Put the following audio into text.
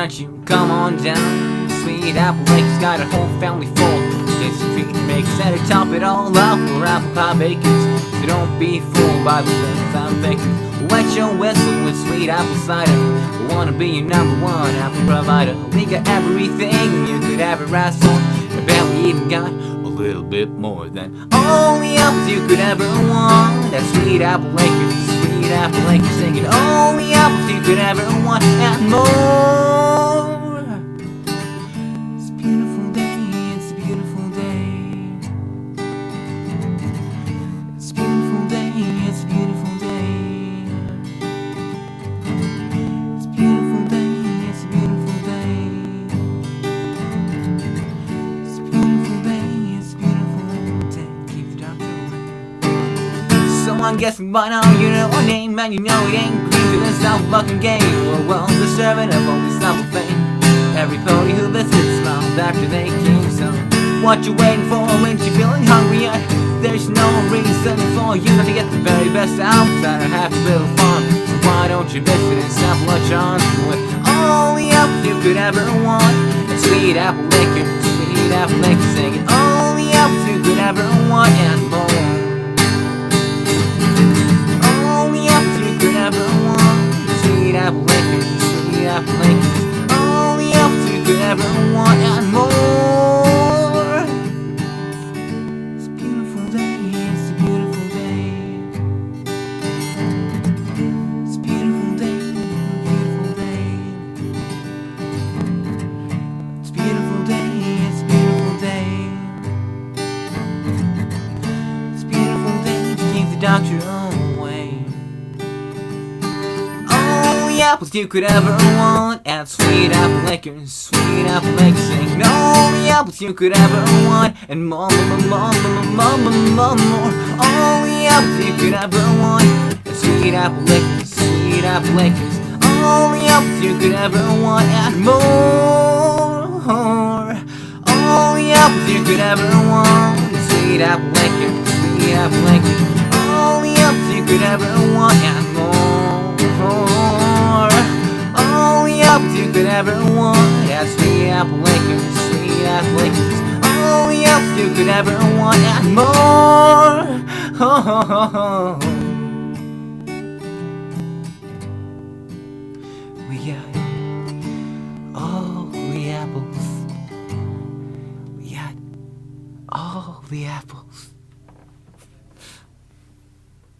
don't you come on down? Sweet Apple Lake's got a whole family full. This treat makes that to top it all up for apple pie bakers. So don't be fooled by the things I'm faking. Wet your whistle with sweet apple cider. We wanna be your number one apple provider. We got everything you could ever ask for. I bet we even got a little bit more than all the apples you could ever want. That sweet apple Lakers, sweet apple Lakers, singing all the apples you could ever want and more. It's a beautiful day, it's a beautiful day. It's a beautiful day, it's a beautiful day. It's a beautiful day, it's a beautiful day. It's a beautiful day, it's a beautiful day. Keep the doctor away. So I'm guessing by now you know our name and you know it ain't green to this South fucking game. We're well deserving of all this Apple fame. Every pony who visits smiled after they came. So what you waiting for when you're feeling hungry yet? There's no reason for you to get the very best outside of Happy Little Farm. So why don't you visit and sample a chance with all the apples you could ever want? And sweet apple Lakers, sweet apple Lakers, singing all the apples you could ever want and more. All the apples you could ever want. Sweet apple Lakers, sweet apple Lakers, all the apples you could ever want and more. It's a beautiful day, it's a beautiful day. It's a beautiful day, beautiful day. It's a beautiful day, it's a beautiful day. It's a beautiful day to keep the doctor away. All the apples you could ever want and sweet apple Lakers, sweet apple Lakers, singing all the apples you could ever want and more, more, more, more, more, more. All the apples you could ever want and sweet apple Lakers, sweet apple Lakers, all the apples you could ever want and more. All the apples you could ever want and sweet apple Lakers, sweet apple Lakers, all the apples you could ever want and more. All the apples you could ever want at sweet apple Lakers, sweet apple Lakers, all the apples you could ever want and more. We got all the apples. We got all the apples.